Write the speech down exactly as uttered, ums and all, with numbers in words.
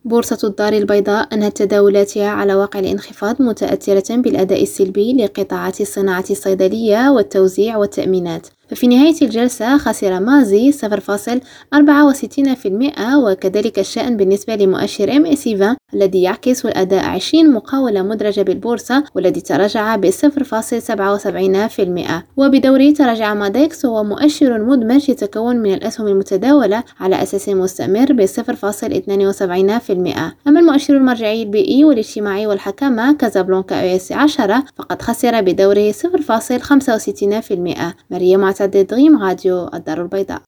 بورصة الدار البيضاء أنهت تداولاتها على واقع الانخفاض متأثرة بالأداء السلبي لقطاعات الصناعة الصيدلية والتوزيع والتأمينات. ففي نهاية الجلسة خسر مازي صفر فاصلة أربعة وستين بالمئة، وكذلك الشأن بالنسبة لمؤشر إم إيه سي عشرين الذي يعكس الأداء عشرين مقاولة مدرجة بالبورصة والذي تراجع ب صفر فاصلة سبعة وسبعين بالمئة. وبدوره تراجع ماديكس، وهو مؤشر مدمج يتكون من الأسهم المتداولة على أساس مستمر ب صفر فاصلة اثنين وسبعين بالمئة. أما المؤشر المرجعي البيئي والاجتماعي والحكامة كازابلانكا أو إس عشرة فقد خسر بدوره صفر فاصلة خمسة وستين بالمئة. مريم معتدد، غيم راديو الدار البيضاء.